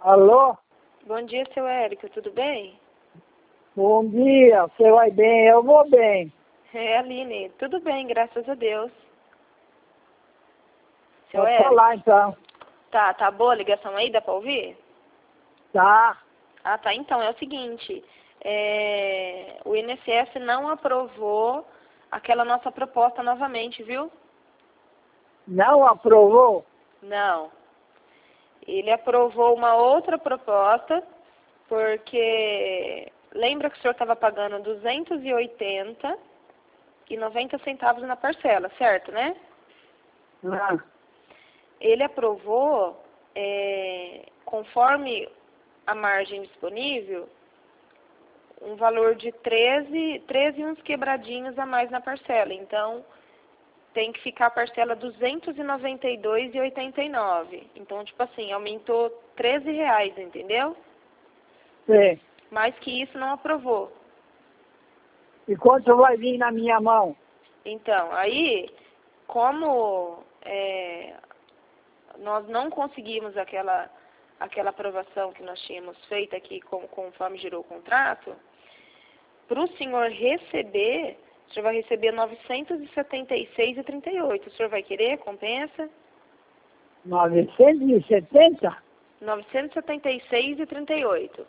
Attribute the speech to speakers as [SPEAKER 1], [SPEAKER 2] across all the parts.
[SPEAKER 1] Alô?
[SPEAKER 2] Bom dia, seu Érico, tudo bem?
[SPEAKER 1] Bom dia, você vai bem? Eu vou bem.
[SPEAKER 2] É, Aline, tudo bem, graças a Deus. Seu
[SPEAKER 1] Pode
[SPEAKER 2] Érico,
[SPEAKER 1] falar então.
[SPEAKER 2] tá boa a ligação aí, dá pra ouvir?
[SPEAKER 1] Tá?
[SPEAKER 2] Ah, tá, então, é o seguinte, o INSS não aprovou aquela nossa proposta novamente, viu?
[SPEAKER 1] Não aprovou?
[SPEAKER 2] Não. Ele aprovou uma outra proposta, porque lembra que o senhor estava pagando 280,90 centavos na parcela, certo, né?
[SPEAKER 1] Ah,
[SPEAKER 2] Ele aprovou, conforme a margem disponível, um valor de 13 e uns quebradinhos a mais na parcela. Então, tem que ficar a parcela R$ 292,89. Então, tipo assim, aumentou R$ 13, entendeu?
[SPEAKER 1] sim.
[SPEAKER 2] Mais que isso não aprovou.
[SPEAKER 1] E quanto vai vir na minha mão?
[SPEAKER 2] Então, aí, como nós não conseguimos aquela aprovação que nós tínhamos feito aqui conforme girou o contrato, para o senhor receber, o senhor vai receber R$ 976,38. O senhor vai querer? Compensa?
[SPEAKER 1] 970?
[SPEAKER 2] R$ 976,38.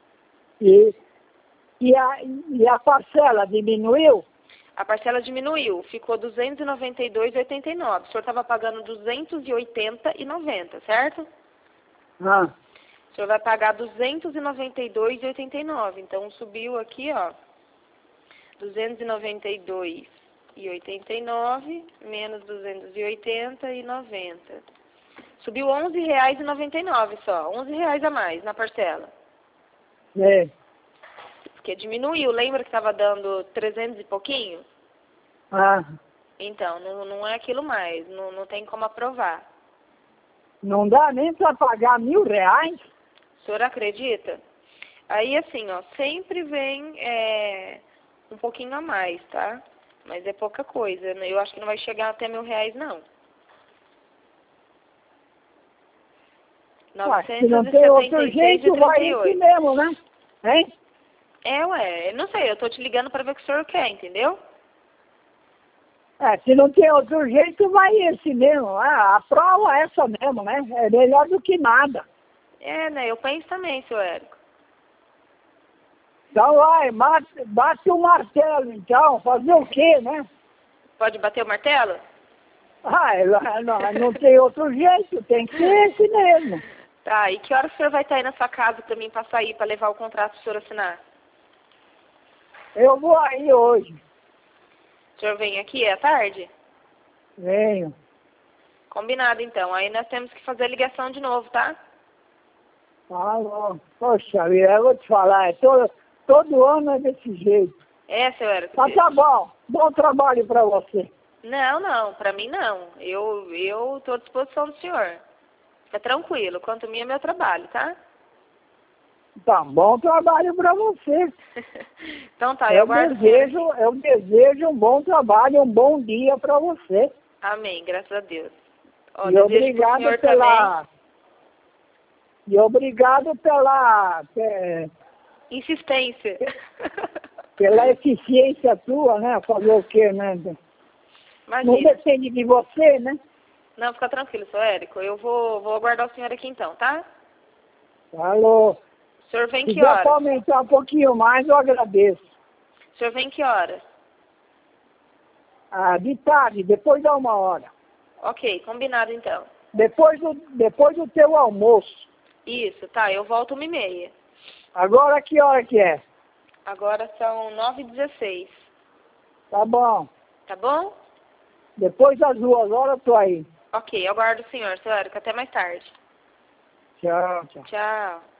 [SPEAKER 1] E a parcela diminuiu?
[SPEAKER 2] A parcela diminuiu, ficou R$ 292,89. O senhor estava pagando R$ 280,90, certo?
[SPEAKER 1] Ah,
[SPEAKER 2] O senhor vai pagar R$ 292,89. Então, subiu aqui, ó, R$ 292,89 menos R$ 280,90. Subiu R$ 11,99 só, R$ 11 a mais na parcela.
[SPEAKER 1] é.
[SPEAKER 2] Porque diminuiu, lembra que estava dando 300 e pouquinho?
[SPEAKER 1] Ah,
[SPEAKER 2] Então, não é aquilo mais, não tem como aprovar.
[SPEAKER 1] não dá nem para pagar R$ 1.000?
[SPEAKER 2] O senhor acredita? Aí, assim, ó, sempre vem um pouquinho a mais, tá? Mas é pouca coisa. Eu acho que não vai chegar até R$ 1.000, não.
[SPEAKER 1] Ué, se não tem outro jeito, vai esse
[SPEAKER 2] 976,38.
[SPEAKER 1] mesmo, né? Hein?
[SPEAKER 2] Ué, não sei, eu tô te ligando para ver o que o senhor quer, entendeu?
[SPEAKER 1] Se não tem outro jeito, vai esse mesmo. A prova é essa mesmo, né? É melhor do que nada.
[SPEAKER 2] Né, eu penso também, seu Érico.
[SPEAKER 1] Então vai, bate o martelo então, fazer o quê, né?
[SPEAKER 2] Pode bater o martelo?
[SPEAKER 1] Não tem outro jeito, tem que ser esse mesmo.
[SPEAKER 2] Tá, e que hora o senhor vai estar aí na sua casa para mim passar aí para levar o contrato para o senhor assinar?
[SPEAKER 1] Eu vou aí hoje.
[SPEAKER 2] O senhor vem aqui à tarde?
[SPEAKER 1] Venho.
[SPEAKER 2] Combinado, então. Aí nós temos que fazer a ligação de novo, tá?
[SPEAKER 1] Falou. Poxa vida, eu vou te falar, todo ano é desse jeito.
[SPEAKER 2] Seu Érico.
[SPEAKER 1] Mas tá bom, bom trabalho pra você.
[SPEAKER 2] Não, pra mim não. Eu tô à disposição do senhor. Fica tranquilo, quanto a mim é meu trabalho, tá?
[SPEAKER 1] Tá, bom trabalho pra você.
[SPEAKER 2] Então tá, eu aguardo o senhor.
[SPEAKER 1] Eu desejo um bom trabalho, um bom dia pra você.
[SPEAKER 2] Amém, graças a Deus. Ó,
[SPEAKER 1] E obrigado pela
[SPEAKER 2] insistência.
[SPEAKER 1] pela eficiência tua, né? Fazer o quê, né?
[SPEAKER 2] Imagina.
[SPEAKER 1] Não depende de você, né?
[SPEAKER 2] Não, fica tranquilo, seu Érico. Eu vou aguardar o senhor aqui então, tá?
[SPEAKER 1] Falou.
[SPEAKER 2] O senhor vem
[SPEAKER 1] Se
[SPEAKER 2] que
[SPEAKER 1] der
[SPEAKER 2] horas?
[SPEAKER 1] para aumentar um pouquinho mais, eu agradeço.
[SPEAKER 2] O senhor vem que horas?
[SPEAKER 1] De tarde, depois da 1 hora.
[SPEAKER 2] Ok, combinado então.
[SPEAKER 1] Depois do teu almoço.
[SPEAKER 2] Isso, tá, eu volto 1h30.
[SPEAKER 1] Agora que hora que é?
[SPEAKER 2] Agora são 9h16.
[SPEAKER 1] Tá bom.
[SPEAKER 2] Tá bom?
[SPEAKER 1] Depois das 2 horas eu tô aí.
[SPEAKER 2] Ok, eu aguardo o senhor, seu Érico. Até mais tarde.
[SPEAKER 1] Tchau, tchau.
[SPEAKER 2] Tchau.